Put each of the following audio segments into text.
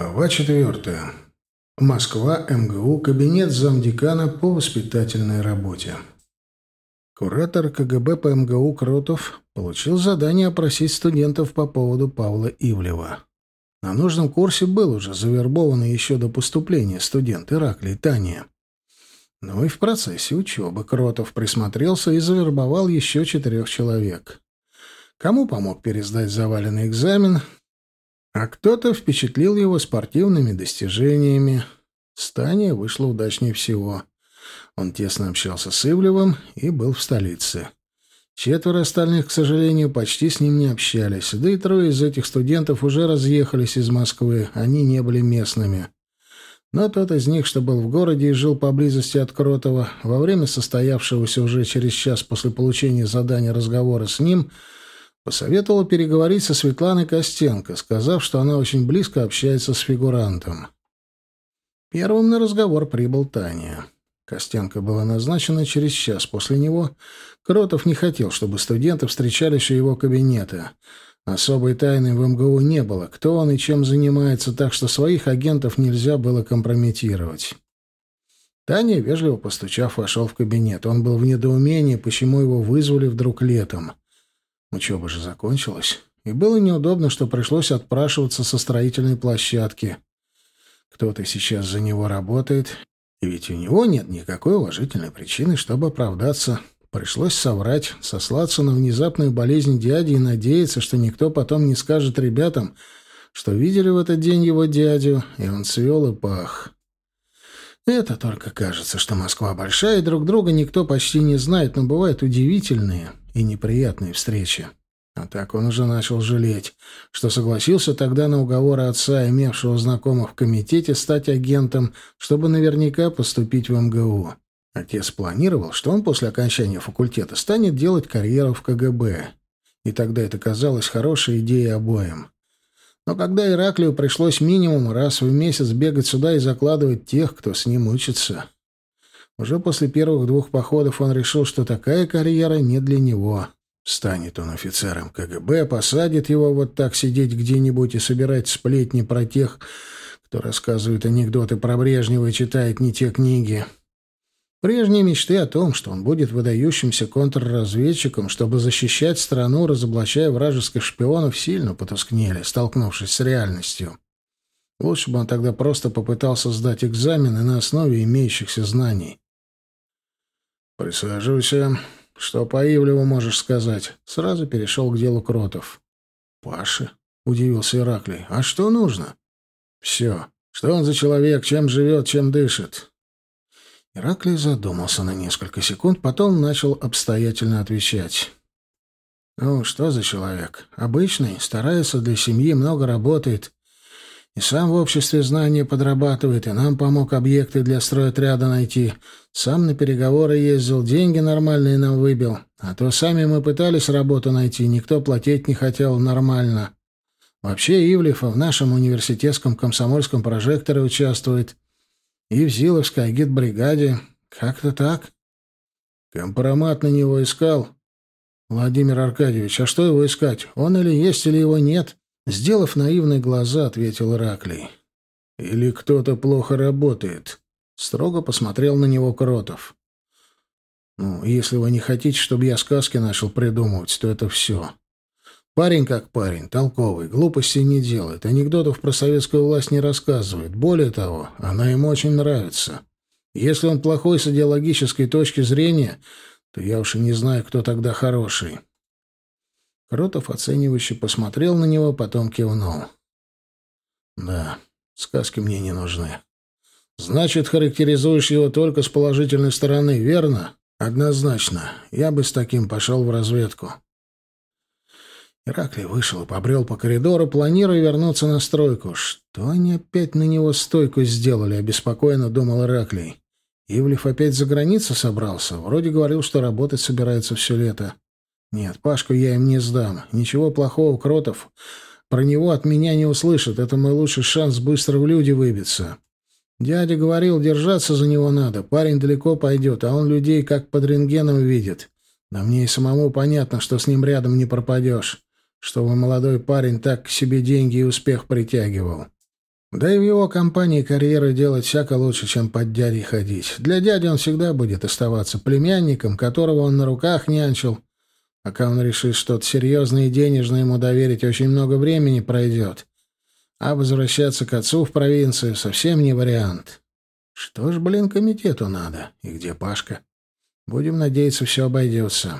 Глава 4. Москва, МГУ, кабинет замдекана по воспитательной работе. Куратор КГБ по МГУ Кротов получил задание опросить студентов по поводу Павла Ивлева. На нужном курсе был уже завербованный еще до поступления студент Ираклий Таня. Но и в процессе учебы Кротов присмотрелся и завербовал еще 4 человек. Кому помог пересдать заваленный экзамен, а кто-то впечатлил его спортивными достижениями. С Таней вышло удачнее всего. Он тесно общался с Ивлевым и был в столице. 4 остальных, к сожалению, почти с ним не общались, да и 3 из этих студентов уже разъехались из Москвы, они не были местными. Но тот из них, что был в городе и жил поблизости от Кротова, во время состоявшегося уже через час после получения задания разговора с ним, посоветовал переговорить со Светланой Костенко, сказав, что она очень близко общается с фигурантом. Первым на разговор прибыл Таня. Костенко была назначена через час после него. Кротов не хотел, чтобы студенты встречались у его кабинета. Особой тайны в МГУ не было, кто он и чем занимается, так что своих агентов нельзя было компрометировать. Таня, вежливо постучав, вошел в кабинет. Он был в недоумении, почему его вызвали вдруг летом. Учеба же закончилась, и было неудобно, что пришлось отпрашиваться со строительной площадки. Кто-то сейчас за него работает, и ведь у него нет никакой уважительной причины, чтобы оправдаться. Пришлось соврать, сослаться на внезапную болезнь дяди и надеяться, что никто потом не скажет ребятам, что видели в этот день его дядю, и он цвел и пах. Это только кажется, что Москва большая, и друг друга никто почти не знает, но бывают удивительные и неприятные встречи. А так он уже начал жалеть, что согласился тогда на уговоры отца, имевшего знакомых в комитете, стать агентом, чтобы наверняка поступить в МГУ. Отец планировал, что он после окончания факультета станет делать карьеру в КГБ. И тогда это казалось хорошей идеей обоим. Но когда Ираклию пришлось минимум раз в месяц бегать сюда и закладывать тех, кто с ним учится, уже после первых 2 походов он решил, что такая карьера не для него. Станет он офицером КГБ, посадит его вот так сидеть где-нибудь и собирать сплетни про тех, кто рассказывает анекдоты про Брежнева и читает не те книги. Прежние мечты о том, что он будет выдающимся контрразведчиком, чтобы защищать страну, разоблачая вражеских шпионов, сильно потускнели, столкнувшись с реальностью. Лучше бы он тогда просто попытался сдать экзамены на основе имеющихся знаний. «Присаживайся. Что по Ивлеву можешь сказать?» Сразу перешел к делу Кротов. «Паше?» — удивился Ираклий. «А что нужно?» «Все. Что он за человек, чем живет, чем дышит?» Ираклий задумался на несколько секунд, потом начал обстоятельно отвечать. «Ну, что за человек? Обычный, старается для семьи, много работает. И сам в обществе знания подрабатывает, и нам помог объекты для стройотряда найти. Сам на переговоры ездил, деньги нормальные нам выбил. А то сами мы пытались работу найти, никто платить не хотел нормально. Вообще Ивлев в нашем университетском комсомольском прожекторе участвует. И в Зиловской агитбригаде. Как-то так. Компромат на него искал. Владимир Аркадьевич, а что его искать? Он или есть, или его нет?» Сделав наивные глаза, ответил Ираклий. «Или кто-то плохо работает?» Строго посмотрел на него Кротов. «Ну, если вы не хотите, чтобы я сказки начал придумывать, то это все. Парень как парень, толковый, глупостей не делает, анекдотов про советскую власть не рассказывает. Более того, она ему очень нравится. Если он плохой с идеологической точки зрения, то я уж и не знаю, кто тогда хороший». Кротов оценивающе посмотрел на него, потом кивнул. «Да, сказки мне не нужны. Значит, характеризуешь его только с положительной стороны, верно?» «Однозначно. Я бы с таким пошел в разведку». Ираклий вышел и побрел по коридору, планируя вернуться на стройку. Что они опять на него стойку сделали, обеспокоенно думал Ираклий. Ивлев опять за границу собрался? Вроде говорил, что работать собирается все лето. Нет, Пашку я им не сдам. Ничего плохого, Кротов про него от меня не услышит. Это мой лучший шанс быстро в люди выбиться. Дядя говорил, держаться за него надо. Парень далеко пойдет, а он людей как под рентгеном видит. Да мне и самому понятно, что с ним рядом не пропадешь. Чтобы молодой парень так к себе деньги и успех притягивал. Да и в его компании карьеру делать всяко лучше, чем под дядей ходить. Для дяди он всегда будет оставаться племянником, которого он на руках нянчил. Пока он решит что-то серьезное и денежное ему доверить, очень много времени пройдет. А возвращаться к отцу в провинцию совсем не вариант. Что ж, блин, комитету надо? И где Пашка? Будем надеяться, все обойдется.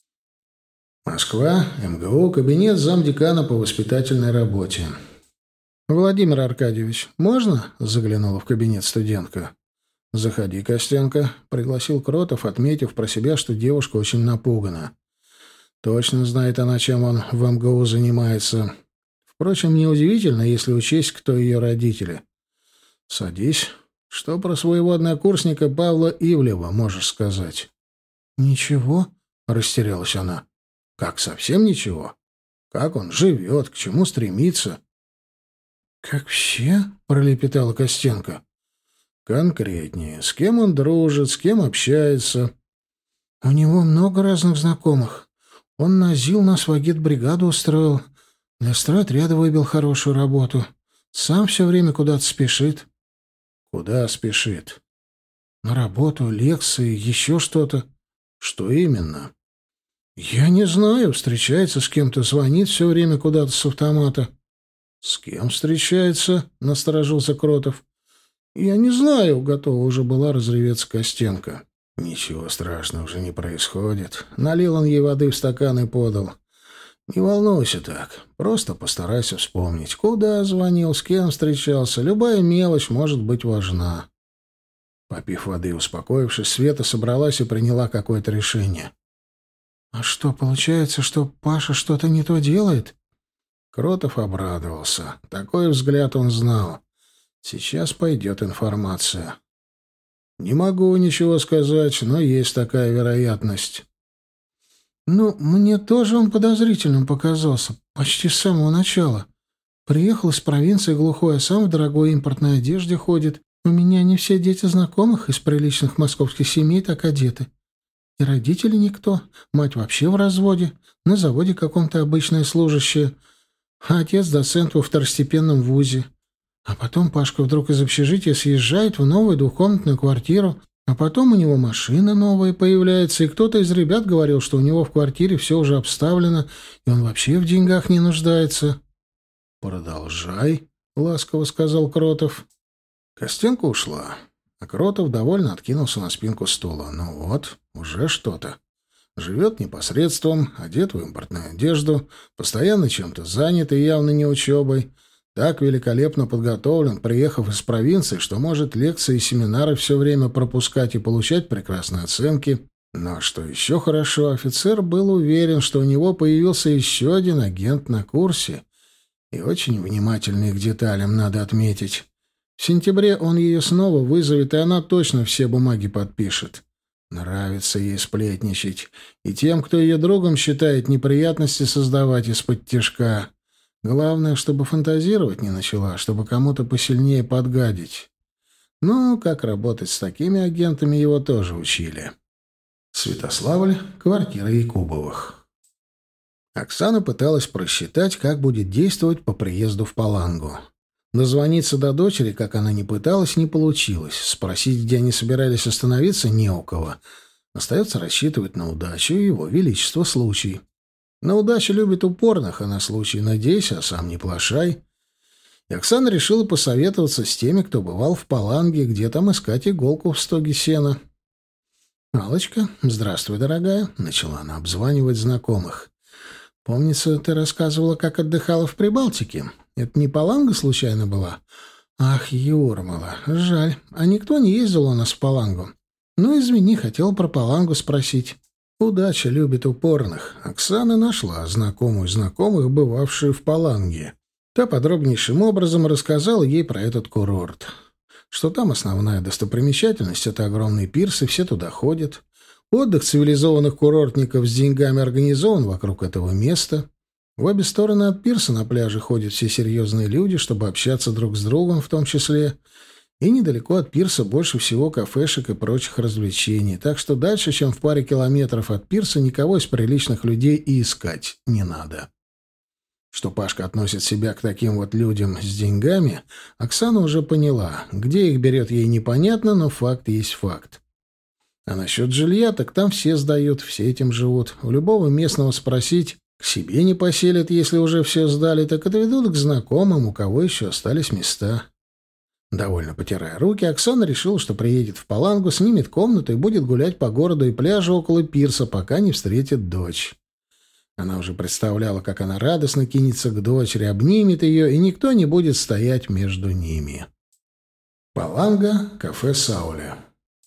Москва, МГУ, кабинет замдекана по воспитательной работе. «Владимир Аркадьевич, можно?» — заглянула в кабинет студентка. «Заходи, Костенко», — пригласил Кротов, отметив про себя, что девушка очень напугана. Точно знает она, чем он в МГУ занимается. Впрочем, неудивительно, если учесть, кто ее родители. «Садись. Что про своего однокурсника Павла Ивлева можешь сказать?» «Ничего», — растерялась она. «Как, совсем ничего? Как он живет, к чему стремится?» «Как все?» — пролепетала Костенко. «Конкретнее. С кем он дружит, с кем общается?» «У него много разных знакомых. Он на ЗИЛ нас в агитбригаду устроил. Для стройотряда выбил хорошую работу. Сам все время куда-то спешит». «Куда спешит?» «На работу, лекции, еще что-то». «Что именно?» «Я не знаю. Встречается с кем-то, звонит все время куда-то с автомата». «С кем встречается?» — насторожился Кротов. «Я не знаю», — готова уже была разреветься Костенко. «Ничего страшного уже не происходит». Налил он ей воды в стакан и подал. «Не волнуйся так. Просто постарайся вспомнить, куда звонил, с кем встречался. Любая мелочь может быть важна». Попив воды и успокоившись, Света собралась и приняла какое-то решение. «А что, получается, что Паша что-то не то делает?» Кротов обрадовался. Такой взгляд он знал. Сейчас пойдет информация. «Не могу ничего сказать, но есть такая вероятность». «Ну, мне тоже он подозрительным показался. Почти с самого начала. Приехал из провинции глухой, а сам в дорогой импортной одежде ходит. У меня не все дети знакомых из приличных московских семей так одеты. И родители никто. Мать вообще в разводе. На заводе каком-то обычная служащая. А отец доцент во второстепенном вузе. А потом Пашка вдруг из общежития съезжает в новую двухкомнатную квартиру, а потом у него машина новая появляется, и кто-то из ребят говорил, что у него в квартире все уже обставлено, и он вообще в деньгах не нуждается». «Продолжай», — ласково сказал Кротов. Костенко ушла, а Кротов довольно откинулся на спинку стула. «Ну вот, уже что-то. Живет непосредством, одет в импортную одежду, постоянно чем-то занят и явно не учебой. Так великолепно подготовлен, приехав из провинции, что может лекции и семинары все время пропускать и получать прекрасные оценки. Но что еще хорошо, офицер был уверен, что у него появился еще один агент на курсе. И очень внимательный к деталям, надо отметить. В сентябре он ее снова вызовет, и она точно все бумаги подпишет. Нравится ей сплетничать. И тем, кто ее другом считает, неприятности создавать из-под тишка. Главное, чтобы фантазировать не начала, чтобы кому-то посильнее подгадить. Ну, как работать с такими агентами, его тоже учили. Святославль, квартира Якубовых. Оксана пыталась просчитать, как будет действовать по приезду в Палангу. Дозвониться до дочери, как она ни пыталась, не получилось. Спросить, где они собирались остановиться, не у кого. Остается рассчитывать на удачу и его величество случай. На удачу любит упорных, а на случай надейся, а сам не плашай. И Оксана решила посоветоваться с теми, кто бывал в Паланге, где там искать иголку в стоге сена. «Аллочка, здравствуй, дорогая», — начала она обзванивать знакомых. «Помнится, ты рассказывала, как отдыхала в Прибалтике. Это не Паланга случайно была?» «Ах, Юрмала, жаль. А никто не ездил у нас в Палангу. Ну, извини, хотел про Палангу спросить». Удача любит упорных. Оксана нашла знакомую знакомых, бывавшую в Паланге. Та подробнейшим образом рассказала ей про этот курорт. Что там основная достопримечательность — это огромный пирс, и все туда ходят. Отдых цивилизованных курортников с деньгами организован вокруг этого места. В обе стороны от пирса на пляже ходят все серьезные люди, чтобы общаться друг с другом в том числе. И недалеко от пирса больше всего кафешек и прочих развлечений, так что дальше, чем в паре километров от пирса, никого из приличных людей и искать не надо. Что Пашка относит себя к таким вот людям с деньгами, Оксана уже поняла. Где их берет, ей непонятно, но факт есть факт. А насчет жилья, так там все сдают, все этим живут. У любого местного спросить, к себе не поселят, если уже все сдали, так отведут к знакомым, у кого еще остались места. Довольно потирая руки, Оксана решила, что приедет в Палангу, снимет комнату и будет гулять по городу и пляжу около пирса, пока не встретит дочь. Она уже представляла, как она радостно кинется к дочери, обнимет ее, и никто не будет стоять между ними. Паланга, кафе Сауля.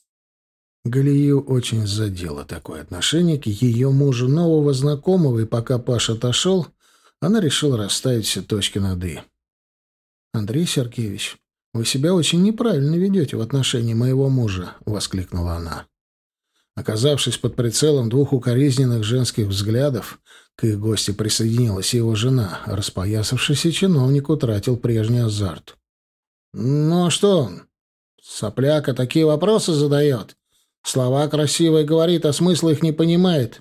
Галию очень задело такое отношение к ее мужу нового знакомого, и пока Паша отошел, она решила расставить все точки над «и». «Андрей Сергеевич, вы себя очень неправильно ведете в отношении моего мужа», — воскликнула она. Оказавшись под прицелом двух укоризненных женских взглядов, к их гости присоединилась его жена. Распоясавшийся чиновник утратил прежний азарт. «Ну а что он? Сопляка такие вопросы задает. Слова красивые говорит, а смысла их не понимает».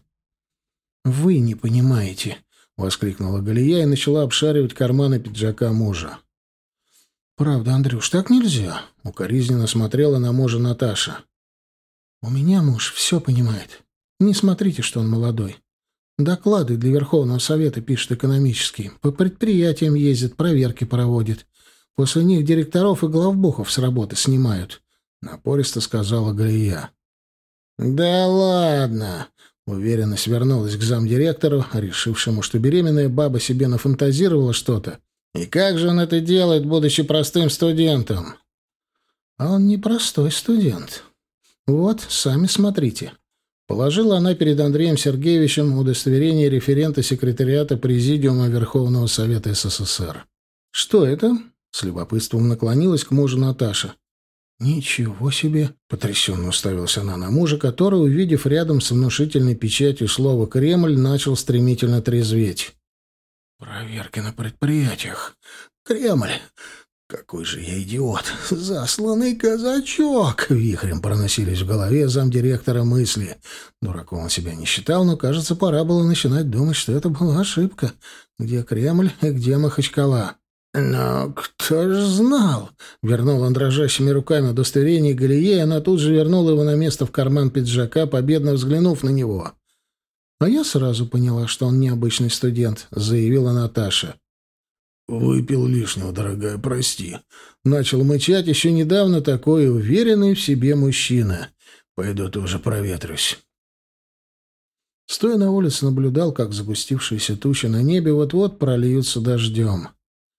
«Вы не понимаете», — воскликнула Галия и начала обшаривать карманы пиджака мужа. «Правда, Андрюш, так нельзя», — укоризненно смотрела на мужа Наташа. «У меня муж все понимает. Не смотрите, что он молодой. Доклады для Верховного Совета пишет экономические. По предприятиям ездит, проверки проводит. После них директоров и главбухов с работы снимают», — напористо сказала Галия. «Да ладно!» — уверенность вернулась к замдиректору, решившему, что беременная баба себе нафантазировала что-то. «И как же он это делает, будучи простым студентом?» «А он не простой студент. Вот, сами смотрите». Положила она перед Андреем Сергеевичем удостоверение референта секретариата Президиума Верховного Совета СССР. «Что это?» — с любопытством наклонилась к мужу Наташа. «Ничего себе!» — потрясенно уставилась она на мужа, который, увидев рядом с внушительной печатью слово «Кремль», начал стремительно трезветь. «Проверки на предприятиях. Кремль! Какой же я идиот! Засланный казачок!» Вихрем проносились в голове замдиректора мысли. Дураком он себя не считал, но, кажется, пора было начинать думать, что это была ошибка. Где Кремль и где Махачкала? «Но кто ж знал?» — вернул он дрожащими руками удостоверение Галие, и она тут же вернула его на место в карман пиджака, победно взглянув на него. «А я сразу поняла, что он необычный студент», — заявила Наташа. «Выпил лишнего, дорогая, прости». Начал мычать еще недавно такой уверенный в себе мужчина. «Пойду тоже проветрюсь». Стоя на улице, наблюдал, как загустившиеся тучи на небе вот-вот прольются дождем.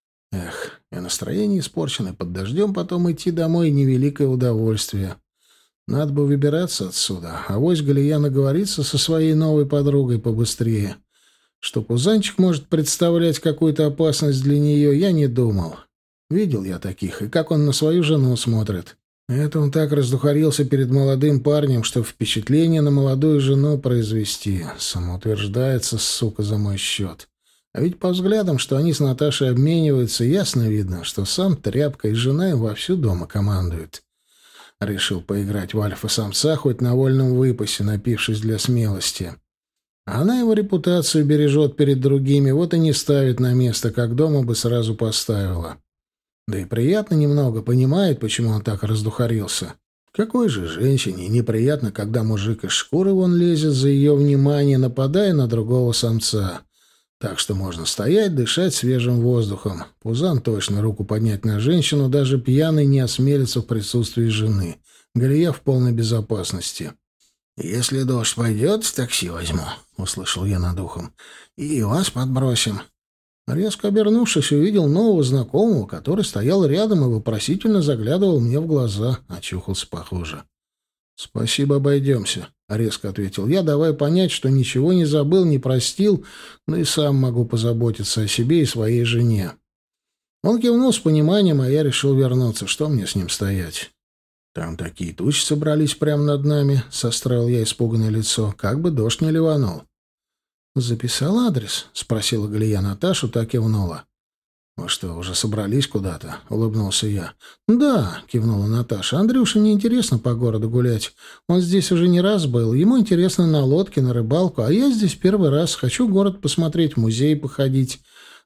Эх, и настроение испорчено, под дождем потом идти домой — невеликое удовольствие. Надо бы выбираться отсюда, авось Галия наговорится со своей новой подругой побыстрее. Что Пузанчик может представлять какую-то опасность для нее, я не думал. Видел я таких, и как он на свою жену смотрит. Это он так раздухарился перед молодым парнем, что впечатление на молодую жену произвести. Самоутверждается, сука, за мой счет. А ведь по взглядам, что они с Наташей обмениваются, ясно видно, что сам тряпка и жена им вовсю дома командуют. Решил поиграть в альфа-самца хоть на вольном выпасе, напившись для смелости. Она его репутацию бережет перед другими, вот и не ставит на место, как дома бы сразу поставила. Да и приятно немного, понимает, почему он так раздухарился. Какой же женщине неприятно, когда мужик из шкуры вон лезет за ее внимание, нападая на другого самца. Так что можно стоять, дышать свежим воздухом. Пузан точно руку поднять на женщину, даже пьяный не осмелится в присутствии жены. Галия в полной безопасности. «Если дождь пойдет, такси возьму», — услышал я над ухом. «И вас подбросим». Резко обернувшись, увидел нового знакомого, который стоял рядом и вопросительно заглядывал мне в глаза. Очухался, похоже. «Спасибо, обойдемся», — резко ответил я, давая понять, что ничего не забыл, не простил, но и сам могу позаботиться о себе и своей жене. Он кивнул с пониманием, а я решил вернуться. Что мне с ним стоять? «Там такие тучи собрались прямо над нами», — состроил я испуганное лицо, как бы дождь не ливанул. «Записал адрес?» — спросила Галия Наташу, так кивнула. «Вы что, уже собрались куда-то?» — улыбнулся я. «Да», — кивнула Наташа. «Андрюше неинтересно по городу гулять. Он здесь уже не раз был. Ему интересно на лодке, на рыбалку. А я здесь первый раз. Хочу город посмотреть, в музей походить.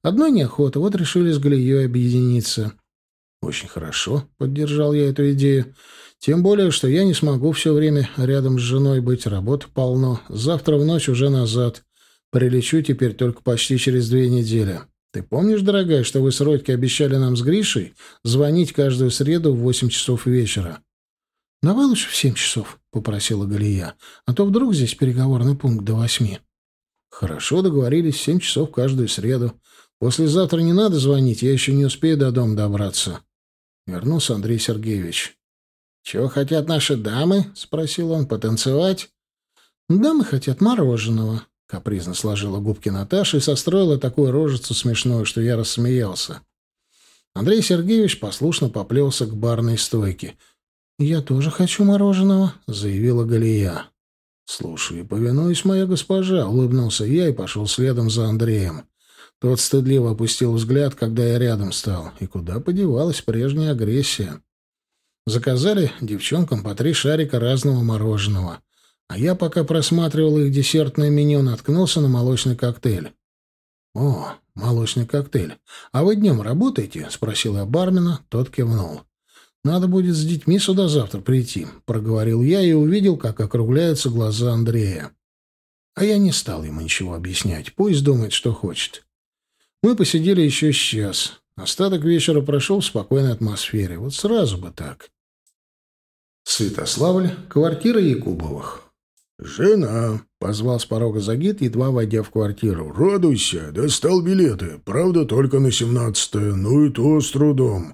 Одной неохота, вот решили с Галией объединиться. Очень хорошо, поддержал я эту идею. Тем более, что я не смогу все время рядом с женой быть, работы полно. Завтра в ночь уже назад. Прилечу теперь только почти через 2 недели. Ты помнишь, дорогая, что вы с Родькой обещали нам с Гришей звонить каждую среду в 8 часов вечера? — Давай лучше в 7 часов, — попросила Галия, — а то вдруг здесь переговорный пункт до 8. — Хорошо, договорились, 7 часов каждую среду. Послезавтра не надо звонить, я еще не успею до дома добраться. Вернулся Андрей Сергеевич. — Чего хотят наши дамы? — спросил он. — Потанцевать? — Дамы хотят мороженого. Капризно сложила губки Наташа и состроила такую рожицу смешную, что я рассмеялся. Андрей Сергеевич послушно поплелся к барной стойке. «Я тоже хочу мороженого», — заявила Галия. «Слушай, повинуюсь, моя госпожа», — улыбнулся я и пошел следом за Андреем. Тот стыдливо опустил взгляд, когда я рядом стал. И куда подевалась прежняя агрессия? Заказали девчонкам по 3 шарика разного мороженого. А я, пока просматривал их десертное меню, наткнулся на молочный коктейль. «О, молочный коктейль. А вы днем работаете?» — спросил я бармена. Тот кивнул. «Надо будет с детьми сюда завтра прийти», — проговорил я и увидел, как округляются глаза Андрея. А я не стал ему ничего объяснять. Пусть думает, что хочет. Мы посидели еще час. Остаток вечера прошел в спокойной атмосфере. Вот сразу бы так. Святославль, квартира Якубовых. «Жена!» — позвал с порога Загид, едва войдя в квартиру. «Радуйся, достал билеты. Правда, только на 17-е, ну и то с трудом».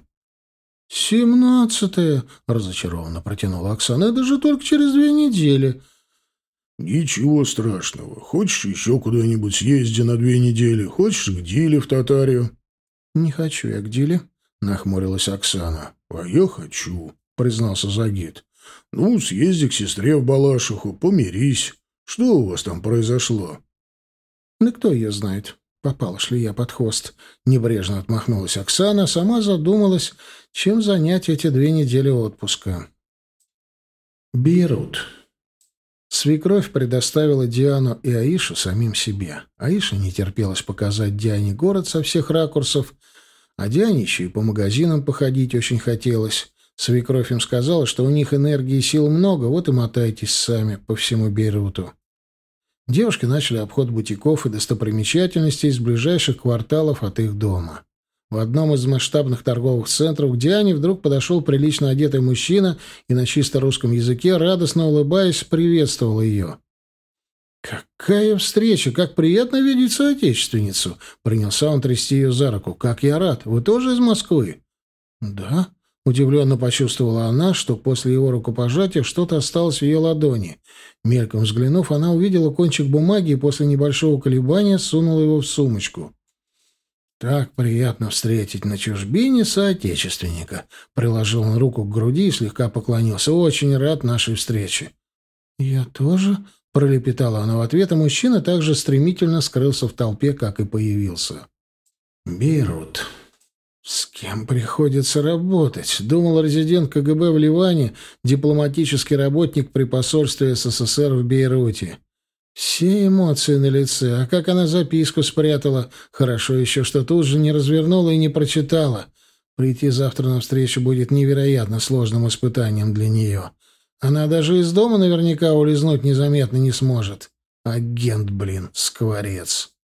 17-е, — разочарованно протянула Оксана. Это же только через 2 недели. «Ничего страшного. Хочешь, еще куда-нибудь съезди на 2 недели. Хочешь, к Диле в Татарию?» «Не хочу я к Диле», — нахмурилась Оксана. «А я хочу», — признался Загид. «Ну, съезди к сестре в Балашиху, помирись. Что у вас там произошло?» «Да кто ее знает, попала ли я под хвост». Небрежно отмахнулась Оксана, сама задумалась, чем занять эти 2 недели отпуска. Бейрут. Свекровь предоставила Диану и Аишу самим себе. Аиша не терпелась показать Диане город со всех ракурсов, а Диане еще и по магазинам походить очень хотелось. Свекровь им сказала, что у них энергии и сил много, вот и мотайтесь сами по всему Бейруту. Девушки начали обход бутиков и достопримечательностей из ближайших кварталов от их дома. В одном из масштабных торговых центров к Диане вдруг подошел прилично одетый мужчина и на чисто русском языке, радостно улыбаясь, приветствовал ее. «Какая встреча! Как приятно видеть соотечественницу!» Принялся он трясти ее за руку. «Как я рад! Вы тоже из Москвы?» «Да». Удивленно почувствовала она, что после его рукопожатия что-то осталось в ее ладони. Мельком взглянув, она увидела кончик бумаги и после небольшого колебания сунула его в сумочку. «Так приятно встретить на чужбине соотечественника», — приложил он руку к груди и слегка поклонился. «Очень рад нашей встрече». «Я тоже», — пролепетала она в ответ, а мужчина также стремительно скрылся в толпе, как и появился. Бейрут. «С кем приходится работать?» — думал резидент КГБ в Ливане, дипломатический работник при посольстве СССР в Бейруте. Все эмоции на лице, а как она записку спрятала. Хорошо еще, что тут же не развернула и не прочитала. Прийти завтра на встречу будет невероятно сложным испытанием для нее. Она даже из дома наверняка улизнуть незаметно не сможет. Агент, блин, скворец.